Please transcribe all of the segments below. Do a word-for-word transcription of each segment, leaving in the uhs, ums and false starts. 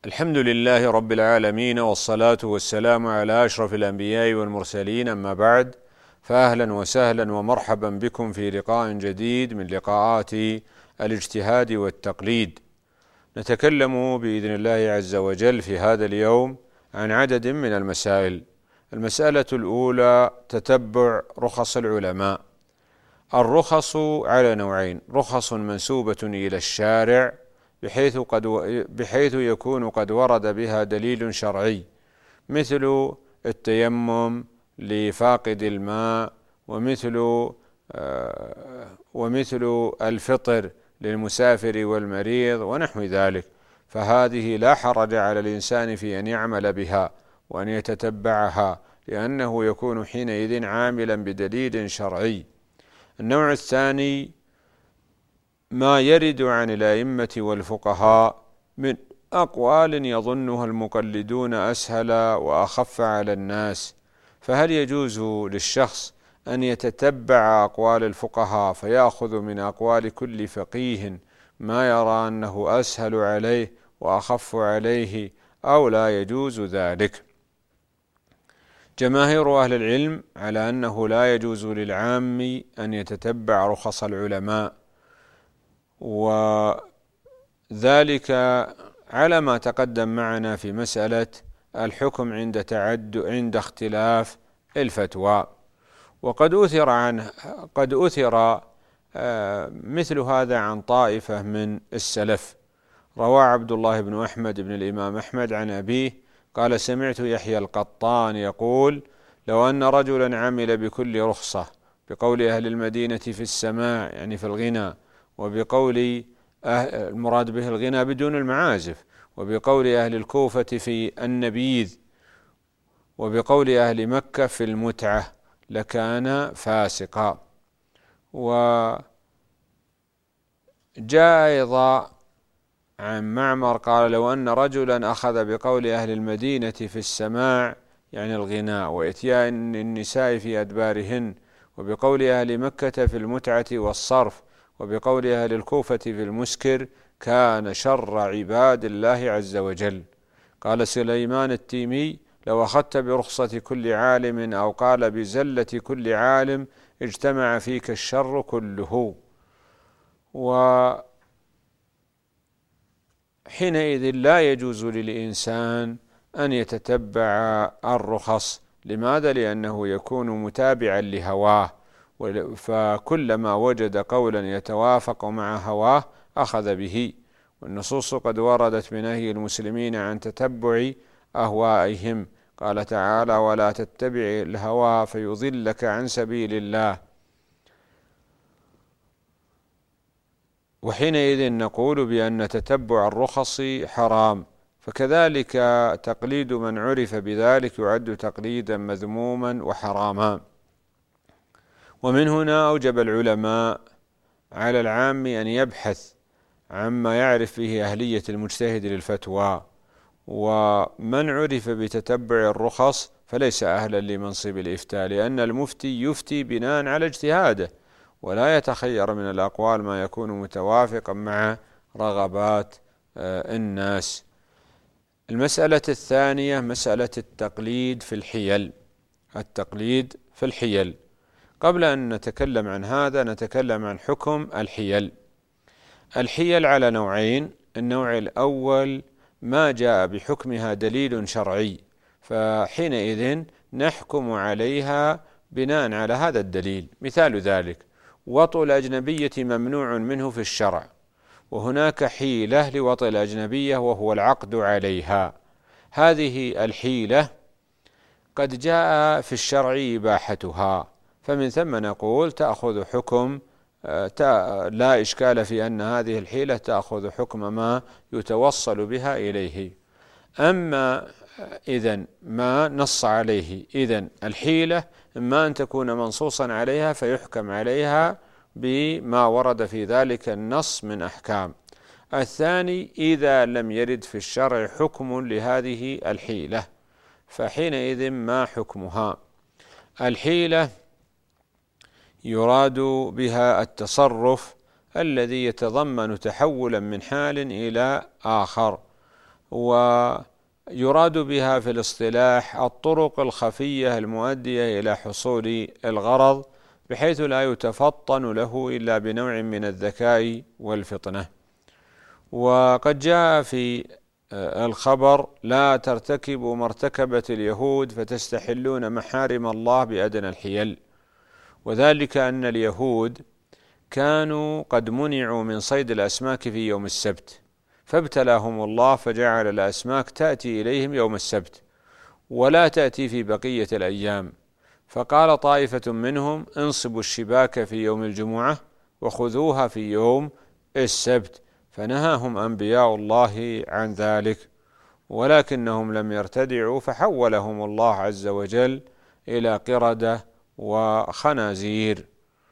الحمد لله رب العالمين، والصلاة والسلام على أشرف الأنبياء والمرسلين، أما بعد، فأهلا وسهلا ومرحبا بكم في لقاء جديد من لقاءات الاجتهاد والتقليد. نتكلم بإذن الله عز وجل في هذا اليوم عن عدد من المسائل. المسألة الأولى: تتبع رخص العلماء. الرخص على نوعين: رخص منسوبة إلى الشارع بحيث, قد بحيث يكون قد ورد بها دليل شرعي، مثل التيمم لفاقد الماء، ومثل آه ومثل الفطر للمسافر والمريض ونحو ذلك، فهذه لا حرج على الإنسان في أن يعمل بها وأن يتتبعها، لأنه يكون حينئذ عاملا بدليل شرعي. النوع الثاني: ما يرد عن الأئمة والفقهاء من أقوال يظنها المقلدون أسهل وأخف على الناس، فهل يجوز للشخص أن يتتبع أقوال الفقهاء فيأخذ من أقوال كل فقيه ما يرى أنه أسهل عليه وأخف عليه، أو لا يجوز ذلك؟ جماهير أهل العلم على أنه لا يجوز للعام أن يتتبع رخص العلماء، وذلك على ما تقدم معنا في مسألة الحكم عند تعد عند اختلاف الفتوى. وقد أثر عنه قد أثر مثل هذا عن طائفة من السلف. روى عبد الله بن أحمد بن الإمام أحمد عن أبيه قال: سمعت يحيى القطان يقول: لو أن رجلا عمل بكل رخصة، بقول أهل المدينة في السماع يعني في الغنى، وبقول المراد به الغنى بدون المعازف، وبقول أهل الكوفة في النبيذ، وبقول أهل مكة في المتعة، لكان فاسقا. وجاء أيضا عن معمر قال: لو أن رجلا أخذ بقول أهل المدينة في السماع يعني الغناء وإتيان النساء في أدبارهن، وبقول أهل مكة في المتعة والصرف، وبقول أهل الكوفة في المسكر، كان شر عباد الله عز وجل. قال سليمان التيمي: لو أخذت برخصة كل عالم، أو قال بزلة كل عالم، اجتمع فيك الشر كله. وحينئذ لا يجوز للإنسان أن يتتبع الرخص. لماذا؟ لأنه يكون متابعا لهواه، فكلما وجد قولا يتوافق مع هواه أخذ به، والنصوص قد وردت بنهي المسلمين عن تتبع أهوائهم. قال تعالى: ولا تتبع الهوى فيضلك عن سبيل الله. وحينئذ نقول بأن تتبع الرخص حرام. فكذلك تقليد من عرف بذلك يعد تقليدا مذموما وحراما. ومن هنا أوجب العلماء على العام أن يبحث عما يعرف فيه أهلية المجتهد للفتوى، ومن عرف بتتبع الرخص فليس أهلا لمنصب الإفتاء، لأن المفتي يفتي بناء على اجتهاده، ولا يتخير من الأقوال ما يكون متوافقا مع رغبات الناس. المسألة الثانية: مسألة التقليد في الحيل. التقليد في الحيل. قبل أن نتكلم عن هذا نتكلم عن حكم الحيل. الحيل على نوعين: النوع الأول ما جاء بحكمها دليل شرعي، فحينئذ نحكم عليها بناء على هذا الدليل. مثال ذلك: وطء الأجنبية ممنوع منه في الشرع، وهناك حيلة لوطء الأجنبية وهو العقد عليها. هذه الحيلة قد جاء في الشرع إباحتها، فمن ثم نقول تأخذ حكم لا إشكال في أن هذه الحيلة تأخذ حكم ما يتوصل بها إليه. أما إذن ما نص عليه، إذن الحيلة إما أن تكون منصوصا عليها فيحكم عليها بما ورد في ذلك النص من أحكام. الثاني: إذا لم يرد في الشرع حكم لهذه الحيلة، فحينئذ ما حكمها؟ الحيلة يراد بها التصرف الذي يتضمن تحولا من حال إلى آخر، ويراد بها في الاصطلاح الطرق الخفية المؤدية إلى حصول الغرض، بحيث لا يتفطن له إلا بنوع من الذكاء والفطنة. وقد جاء في الخبر: لا ترتكبوا ما ارتكبت اليهود فتستحلون محارم الله بأدنى الحيل. وذلك أن اليهود كانوا قد منعوا من صيد الأسماك في يوم السبت، فابتلاهم الله فجعل الأسماك تأتي إليهم يوم السبت ولا تأتي في بقية الأيام، فقال طائفة منهم: انصبوا الشباك في يوم الجمعة وخذوها في يوم السبت، فنهاهم أنبياء الله عن ذلك، ولكنهم لم يرتدعوا فحولهم الله عز وجل إلى قردة وخنازير.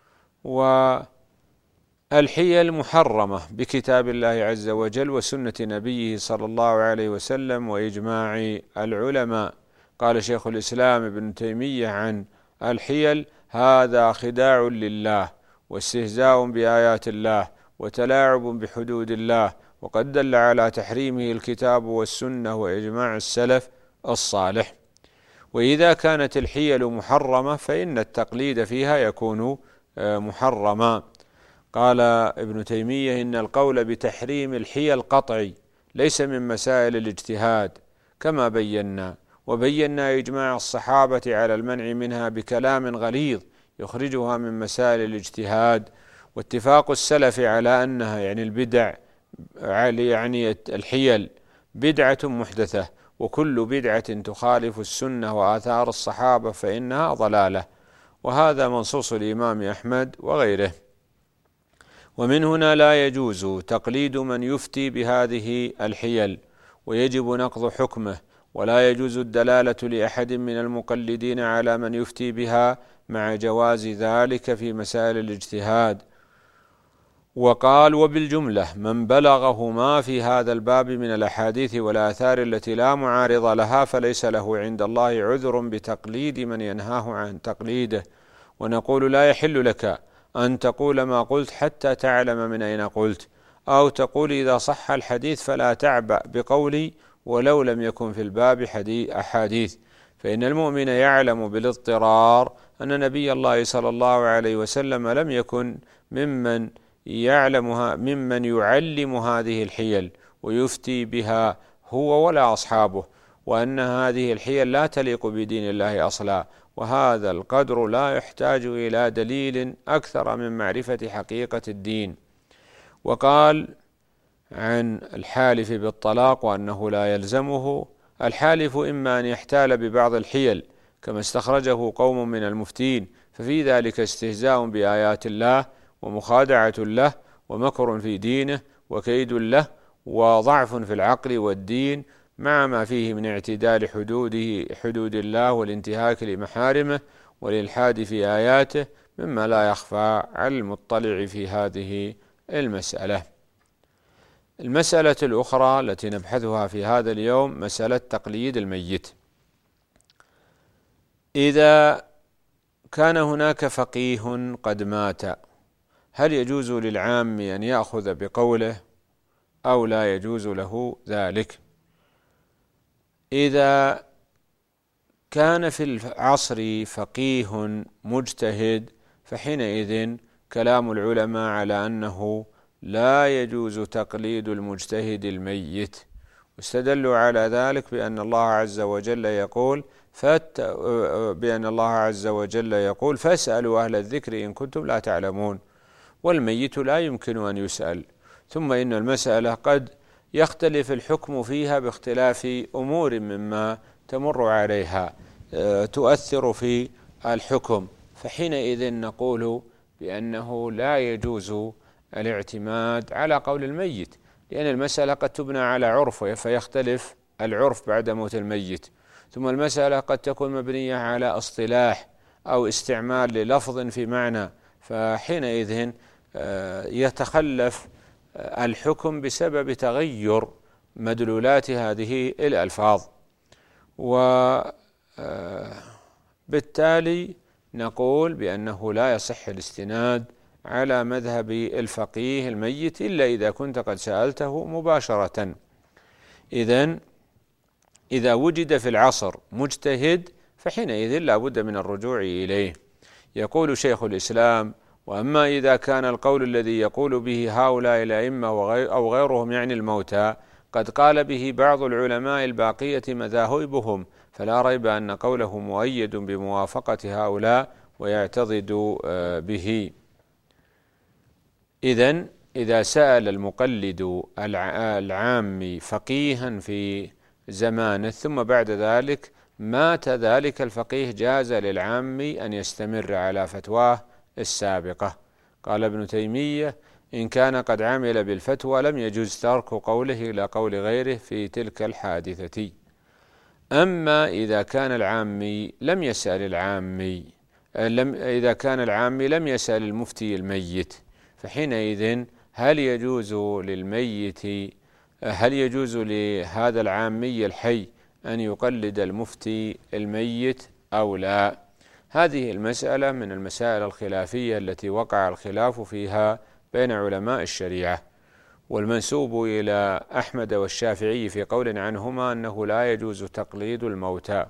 والحيل محرمة بكتاب الله عز وجل وسنة نبيه صلى الله عليه وسلم وإجماع العلماء. قال شيخ الإسلام ابن تيمية عن الحيل: هذا خداع لله واستهزاء بآيات الله وتلاعب بحدود الله، وقد دل على تحريمه الكتاب والسنة وإجماع السلف الصالح. وإذا كانت الحيل محرمة فإن التقليد فيها يكون محرما. قال ابن تيمية: إن القول بتحريم الحيل قطعي ليس من مسائل الاجتهاد كما بينا، وبينا إجماع الصحابة على المنع منها بكلام غليظ يخرجها من مسائل الاجتهاد، واتفاق السلف على أنها يعني البدع يعني الحيل بدعة محدثة، وكل بدعة تخالف السنة وآثار الصحابة فإنها ضلالة، وهذا منصوص الإمام أحمد وغيره. ومن هنا لا يجوز تقليد من يفتي بهذه الحيل، ويجب نقض حكمه، ولا يجوز الدلالة لأحد من المقلدين على من يفتي بها مع جواز ذلك في مسائل الاجتهاد. وقال: وبالجملة من بلغه ما في هذا الباب من الأحاديث والآثار التي لا معارض لها فليس له عند الله عذر بتقليد من ينهاه عن تقليده. ونقول: لا يحل لك أن تقول ما قلت حتى تعلم من أين قلت، أو تقول إذا صح الحديث فلا تعبأ بقولي ولو لم يكن في الباب أحاديث، فإن المؤمن يعلم بالاضطرار أن نبي الله صلى الله عليه وسلم لم يكن ممن يعلمها ممن يعلم هذه الحيل ويفتي بها هو ولا أصحابه، وأن هذه الحيل لا تليق بدين الله أصلا، وهذا القدر لا يحتاج إلى دليل أكثر من معرفة حقيقة الدين. وقال عن الحالف بالطلاق وأنه لا يلزمه: الحالف إما أن يحتال ببعض الحيل كما استخرجه قوم من المفتين، ففي ذلك استهزاء بآيات الله ومخادعة له ومكر في دينه وكيد له وضعف في العقل والدين، مع ما فيه من اعتدال حدوده حدود الله والانتهاك لمحارمه والإلحاد في آياته، مما لا يخفى على المطلع في هذه المسألة. المسألة الأخرى التي نبحثها في هذا اليوم مسألة تقليد الميت. إذا كان هناك فقيه قد مات، هل يجوز للعام أن يأخذ بقوله أو لا يجوز له ذلك؟ إذا كان في العصر فقيه مجتهد فحينئذ كلام العلماء على أنه لا يجوز تقليد المجتهد الميت، واستدلوا على ذلك بأن الله عز وجل يقول فت... بأن الله عز وجل يقول فاسألوا أهل الذكر إن كنتم لا تعلمون، والميت لا يمكن أن يسأل. ثم إن المسألة قد يختلف الحكم فيها باختلاف أمور مما تمر عليها تؤثر في الحكم، فحينئذ نقول بأنه لا يجوز الاعتماد على قول الميت، لأن المسألة قد تبنى على عرف فيختلف العرف بعد موت الميت، ثم المسألة قد تكون مبنية على اصطلاح أو استعمال للفظ في معنى، فحينئذ يتخلف الحكم بسبب تغير مدلولات هذه الألفاظ. وبالتالي نقول بأنه لا يصح الاستناد على مذهب الفقيه الميت إلا إذا كنت قد سألته مباشرة. إذن إذا وجد في العصر مجتهد فحينئذ لا بد من الرجوع إليه. يقول شيخ الإسلام: وأما إذا كان القول الذي يقول به هؤلاء الأئمة أو غيرهم يعني الموتى قد قال به بعض العلماء الباقية مذاهبهم، فلا ريب أن قوله مؤيد بموافقة هؤلاء ويعتضد به. إذن إذا سأل المقلد العام فقيها في زمانه ثم بعد ذلك مات ذلك الفقيه جاز للعام أن يستمر على فتواه السابقة. قال ابن تيمية: إن كان قد عمل بالفتوى لم يجوز ترك قوله إلى قول غيره في تلك الحادثة. أما إذا كان العامي لم يسأل العامي لم إذا كان العامي لم يسأل المفتي الميت، فحينئذ هل يجوز للميت هل يجوز لهذا العامي الحي أن يقلد المفتي الميت أو لا؟ هذه المسألة من المسائل الخلافية التي وقع الخلاف فيها بين علماء الشريعة، والمنسوب إلى أحمد والشافعي في قول عنهما أنه لا يجوز تقليد الموتى،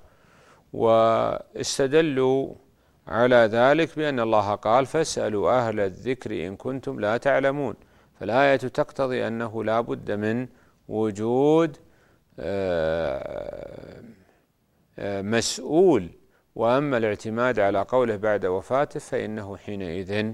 واستدلوا على ذلك بأن الله قال: فاسألوا أهل الذكر إن كنتم لا تعلمون. فالآية تقتضي أنه لا بد من وجود مسؤول، وأما الاعتماد على قوله بعد وفاته فإنه حينئذ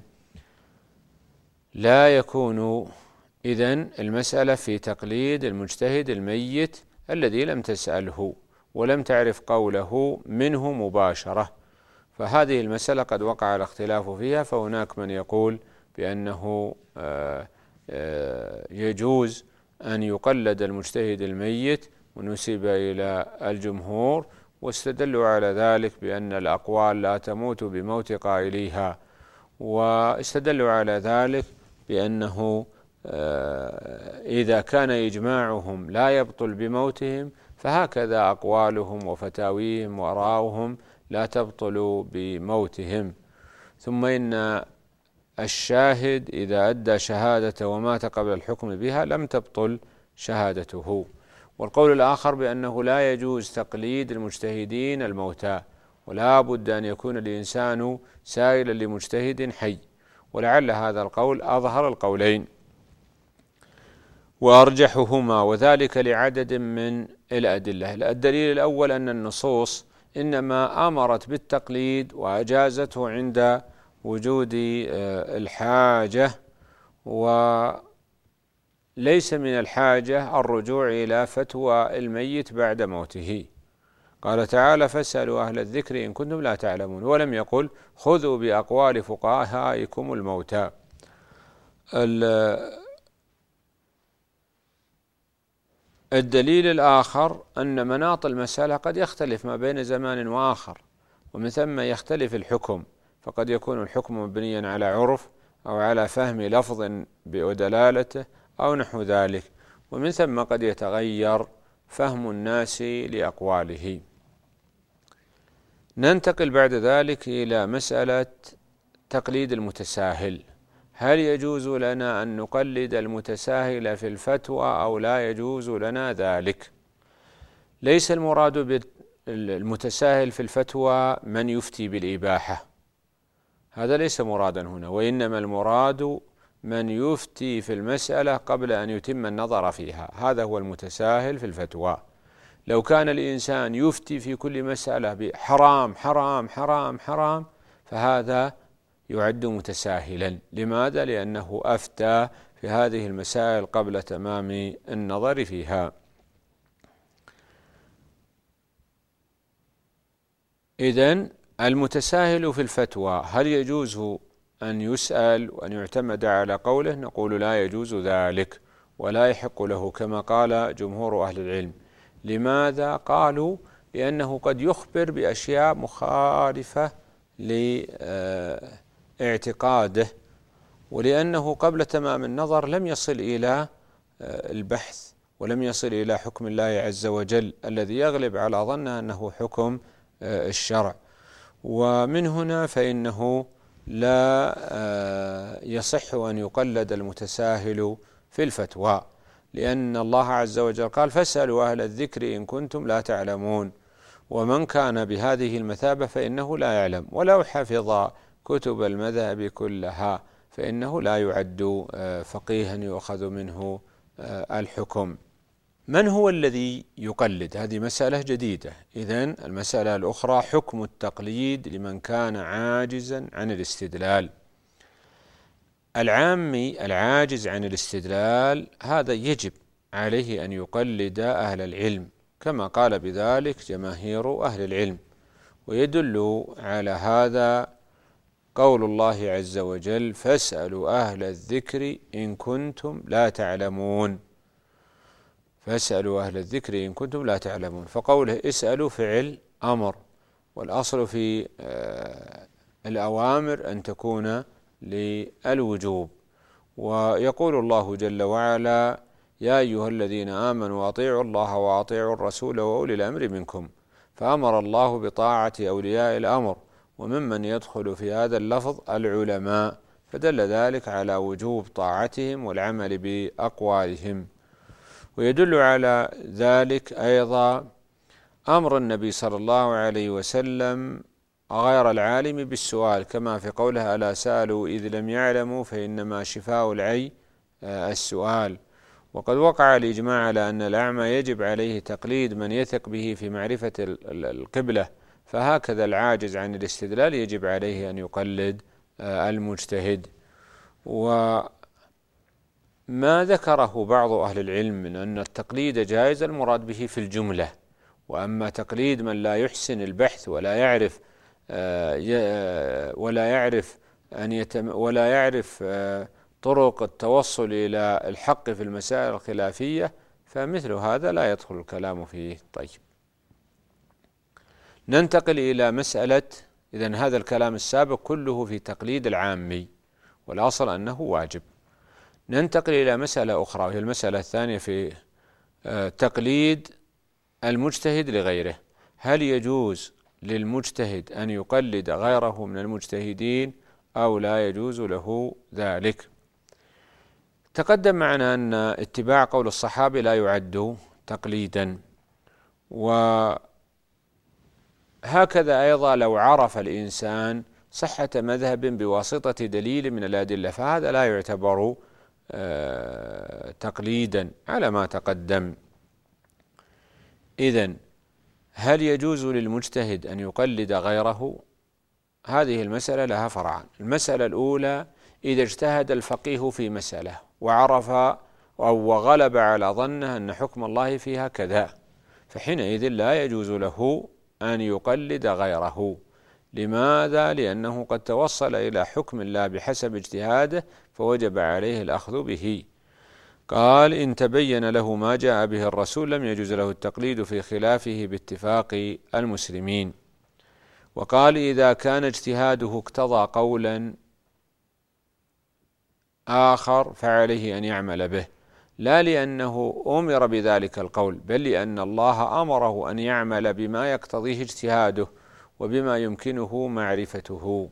لا يكون. إذن المسألة في تقليد المجتهد الميت الذي لم تسأله ولم تعرف قوله منه مباشرة، فهذه المسألة قد وقع الاختلاف فيها. فهناك من يقول بأنه يجوز أن يقلد المجتهد الميت ونسب إلى الجمهور، واستدلوا على ذلك بأن الأقوال لا تموت بموت قائليها، واستدلوا على ذلك بأنه إذا كان إجماعهم لا يبطل بموتهم فهكذا أقوالهم وفتاويهم وآراؤهم لا تبطل بموتهم. ثم إن الشاهد إذا أدى شهادة ومات قبل الحكم بها لم تبطل شهادته. والقول الآخر بأنه لا يجوز تقليد المجتهدين الموتى، ولا بد أن يكون الإنسان سائلا لمجتهد حي، ولعل هذا القول أظهر القولين وأرجحهما، وذلك لعدد من الأدلة. الدليل الأول أن النصوص إنما أمرت بالتقليد وأجازته عند وجود الحاجة، وليس من الحاجة الرجوع إلى فتوى الميت بعد موته. قال تعالى: فاسألوا أهل الذكر إن كنتم لا تعلمون، ولم يقل خذوا بأقوال فقهائكم الموتى. الدليل الآخر أن مناط المسألة قد يختلف ما بين زمان وآخر، ومن ثم يختلف الحكم، فقد يكون الحكم مبنيا على عرف أو على فهم لفظ ودلالته أو نحو ذلك، ومن ثم قد يتغير فهم الناس لأقواله. ننتقل بعد ذلك إلى مسألة تقليد المتساهل. هل يجوز لنا أن نقلد المتساهل في الفتوى أو لا يجوز لنا ذلك؟ ليس المراد بالمتساهل في الفتوى من يفتي بالإباحة، هذا ليس مرادا هنا، وإنما المراد من يفتي في المسألة قبل أن يتم النظر فيها، هذا هو المتساهل في الفتوى. لو كان الإنسان يفتي في كل مسألة بحرام حرام حرام حرام فهذا يعد متساهلا. لماذا؟ لأنه أفتى في هذه المسائل قبل تمام النظر فيها. إذن المتساهل في الفتوى هل يجوز أن يسأل وأن يعتمد على قوله؟ نقول لا يجوز ذلك ولا يحق له كما قال جمهور أهل العلم. لماذا؟ قالوا لأنه قد يخبر بأشياء مخالفة لاعتقاده، ولأنه قبل تمام النظر لم يصل إلى البحث ولم يصل إلى حكم الله عز وجل الذي يغلب على ظنه أنه حكم الشرع. ومن هنا فإنه لا يصح أن يقلد المتساهل في الفتوى. لأن الله عز وجل قال فاسألوا أهل الذكر إن كنتم لا تعلمون، ومن كان بهذه المثابة فإنه لا يعلم، ولو حفظ كتب المذهب كلها فإنه لا يعد فقيها يؤخذ منه الحكم. من هو الذي يقلد؟ هذه مسألة جديدة. إذن المسألة الأخرى حكم التقليد لمن كان عاجزا عن الاستدلال. العامي العاجز عن الاستدلال هذا يجب عليه أن يقلد أهل العلم، كما قال بذلك جماهير أهل العلم. ويدل على هذا قول الله عز وجل فاسألوا أهل الذكر إن كنتم لا تعلمون. فاسألوا أهل الذكر إن كنتم لا تعلمون، فقوله اسألوا فعل أمر، والأصل في الأوامر أن تكون للوجوب. ويقول الله جل وعلا يا أيها الذين آمنوا أطيعوا الله وأطيعوا الرسول وأولي الأمر منكم، فأمر الله بطاعة أولياء الأمر، وممن يدخل في هذا اللفظ العلماء، فدل ذلك على وجوب طاعتهم والعمل بأقوالهم. ويدل على ذلك أيضا أمر النبي صلى الله عليه وسلم غير العالم بالسؤال، كما في قوله ألا سألوا إذ لم يعلموا فإنما شفاء العي السؤال. وقد وقع الإجماع على أن الأعمى يجب عليه تقليد من يثق به في معرفة القبلة، فهكذا العاجز عن الاستدلال يجب عليه أن يقلد المجتهد. وما ذكره بعض أهل العلم من أن التقليد جائز المراد به في الجملة، وأما تقليد من لا يحسن البحث ولا يعرف ولا يعرف أن يتم ولا يعرف طرق التوصل إلى الحق في المسائل الخلافية، فمثل هذا لا يدخل الكلام فيه. طيب، ننتقل إلى مسألة، إذن هذا الكلام السابق كله في تقليد العامي، والأصل أنه واجب. ننتقل إلى مسألة أخرى، وهي المسألة الثانية في تقليد المجتهد لغيره. هل يجوز للمجتهد أن يقلد غيره من المجتهدين أو لا يجوز له ذلك؟ تقدم معنا أن اتباع قول الصحابة لا يعد تقليدا، وهكذا أيضا لو عرف الإنسان صحة مذهب بواسطة دليل من الأدلة فهذا لا يعتبر تقليدا على ما تقدم. إذن هل يجوز للمجتهد أن يقلد غيره؟ هذه المسألة لها فرعان. المسألة الأولى إذا اجتهد الفقيه في مسألة وعرف أو وغلب على ظنه أن حكم الله فيها كذا، فحينئذ لا يجوز له أن يقلد غيره. لماذا؟ لأنه قد توصل إلى حكم الله بحسب اجتهاده فوجب عليه الأخذ به. قال إن تبين له ما جاء به الرسول لم يجوز له التقليد في خلافه باتفاق المسلمين. وقال إذا كان اجتهاده اقتضى قولا آخر فعليه أن يعمل به، لا لأنه أمر بذلك القول، بل لأن الله أمره أن يعمل بما يقتضيه اجتهاده وبما يمكنه معرفته.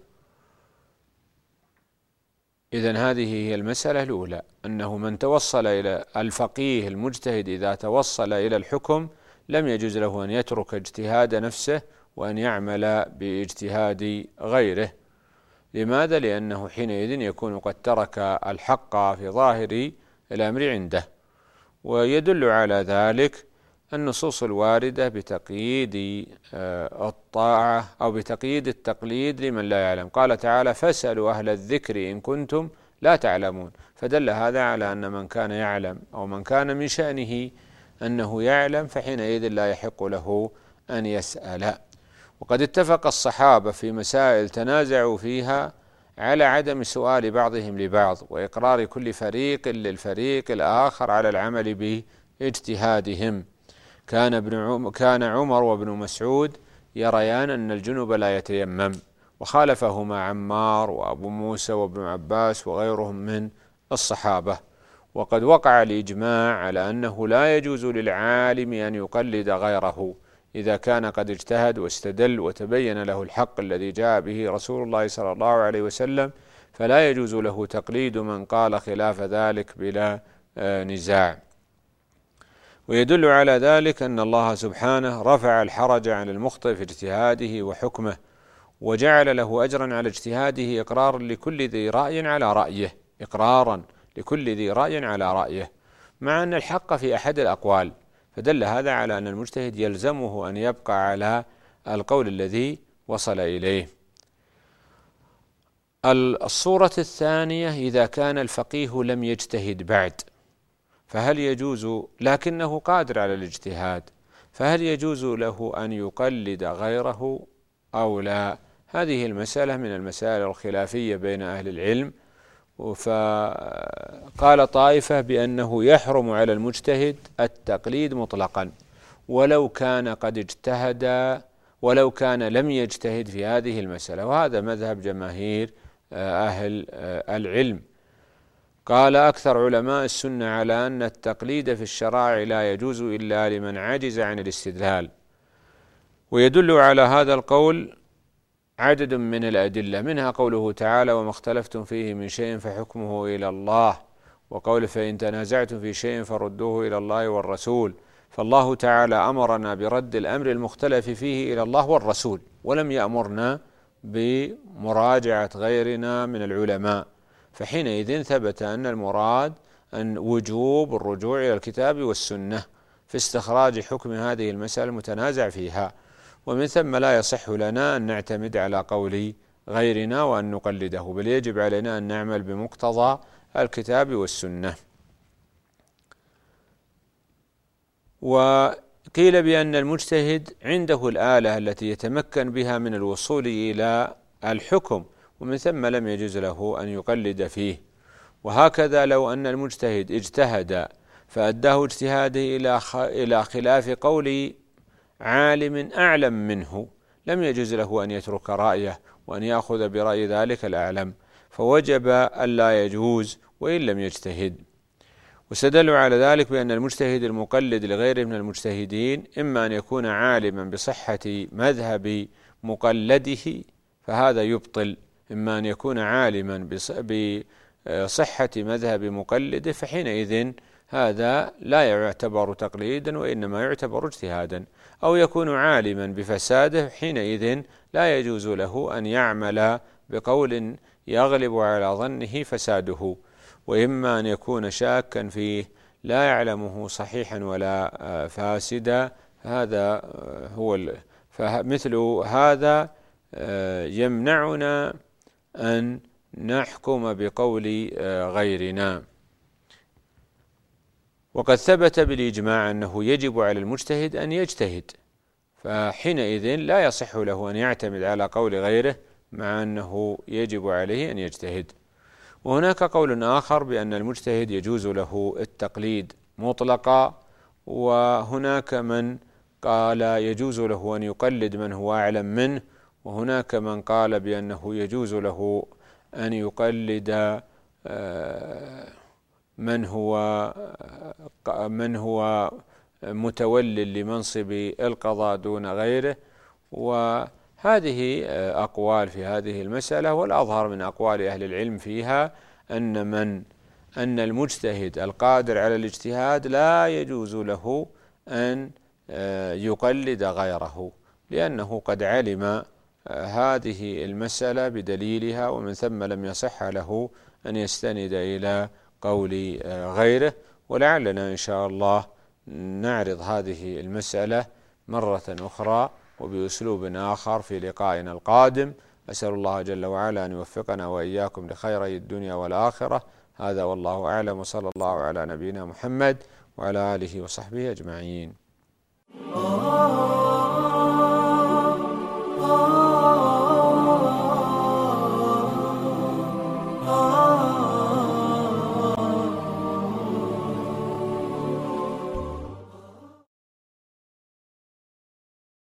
إذن هذه هي المسألة الأولى، أنه من توصل إلى الفقيه المجتهد إذا توصل إلى الحكم لم يجوز له أن يترك اجتهاد نفسه وأن يعمل باجتهاد غيره. لماذا؟ لأنه حينئذ يكون قد ترك الحق في ظاهر الأمر عنده. ويدل على ذلك النصوص الواردة بتقييد الطاعة أو بتقييد التقليد لمن لا يعلم. قال تعالى فاسألوا أهل الذكر إن كنتم لا تعلمون، فدل هذا على أن من كان يعلم أو من كان من شأنه أنه يعلم فحينئذ لا يحق له أن يسأل. وقد اتفق الصحابة في مسائل تنازعوا فيها على عدم سؤال بعضهم لبعض وإقرار كل فريق للفريق الآخر على العمل باجتهادهم. كان ابن عم كان عمر وابن مسعود يريان أن الجنب لا يتيمم، وخالفهما عمار وأبو موسى وابن عباس وغيرهم من الصحابة. وقد وقع الإجماع على أنه لا يجوز للعالم أن يقلد غيره إذا كان قد اجتهد واستدل وتبين له الحق الذي جاء به رسول الله صلى الله عليه وسلم، فلا يجوز له تقليد من قال خلاف ذلك بلا نزاع. ويدل على ذلك أن الله سبحانه رفع الحرج عن المخطئ في اجتهاده وحكمه، وجعل له أجرا على اجتهاده إقرارا لكل ذي رأي على رأيه إقرارا لكل ذي رأي على رأيه مع أن الحق في أحد الأقوال، فدل هذا على أن المجتهد يلزمه أن يبقى على القول الذي وصل إليه. الصورة الثانية: إذا كان الفقيه لم يجتهد بعد، فهل يجوز لكنه قادر على الاجتهاد، فهل يجوز له أن يقلد غيره أو لا؟ هذه المسألة من المسائل الخلافية بين أهل العلم. فقال طائفة بأنه يحرم على المجتهد التقليد مطلقا ولو كان قد اجتهد ولو كان لم يجتهد في هذه المسألة، وهذا مذهب جماهير أهل العلم. قال أكثر علماء السنة على أن التقليد في الشرائع لا يجوز إلا لمن عجز عن الاستدلال، ويدل على هذا القول عدد من الأدلة، منها قوله تعالى: وما اختلفتم فيه من شيء فحكمه إلى الله، وقوله: فإن تنازعتم في شيء فردوه إلى الله والرسول. فالله تعالى أمرنا برد الأمر المختلف فيه إلى الله والرسول، ولم يأمرنا بمراجعة غيرنا من العلماء، فحينئذ ثبت أن المراد أن وجوب الرجوع إلى الكتاب والسنة في استخراج حكم هذه المسألة المتنازع فيها، ومن ثم لا يصح لنا أن نعتمد على قول غيرنا وأن نقلده، بل يجب علينا أن نعمل بمقتضى الكتاب والسنة. وقيل بأن المجتهد عنده الآلة التي يتمكن بها من الوصول إلى الحكم، ومن ثم لم يجوز له أن يقلد فيه. وهكذا لو أن المجتهد اجتهد فأداه اجتهاده إلى خلاف قول عالم أعلم منه، لم يجوز له أن يترك رأيه وأن يأخذ برأي ذلك الأعلم، فوجب ألا يجوز وإن لم يجتهد. واستدلوا على ذلك بأن المجتهد المقلد لغيره من المجتهدين إما أن يكون عالما بصحة مذهب مقلده فهذا يبطل، إما أن يكون عالما بصحة مذهب مقلده فحينئذ هذا لا يعتبر تقليدا وإنما يعتبر اجتهادا، أو يكون عالما بفساده حينئذ لا يجوز له أن يعمل بقول يغلب على ظنه فساده، وإما أن يكون شاكا فيه لا يعلمه صحيحا ولا فاسدا، هذا هو فمثل هذا يمنعنا أن نحكم بقول غيرنا. وقد ثبت بالإجماع أنه يجب على المجتهد أن يجتهد، فحينئذ لا يصح له أن يعتمد على قول غيره مع أنه يجب عليه أن يجتهد. وهناك قول آخر بأن المجتهد يجوز له التقليد مطلقا، وهناك من قال يجوز له أن يقلد من هو أعلم منه، وهناك من قال بأنه يجوز له أن يقلد من هو من هو متول لمنصب القضاء دون غيره. وهذه أقوال في هذه المسألة، والأظهر من أقوال أهل العلم فيها أن من أن المجتهد القادر على الاجتهاد لا يجوز له أن يقلد غيره، لأنه قد علم هذه المسألة بدليلها، ومن ثم لم يصح له أن يستند إلى قول غيره. ولعلنا إن شاء الله نعرض هذه المسألة مرة أخرى وبأسلوب آخر في لقائنا القادم. أسأل الله جل وعلا أن يوفقنا وإياكم لخيري الدنيا والآخرة. هذا والله أعلم، وصلى الله على نبينا محمد وعلى آله وصحبه أجمعين.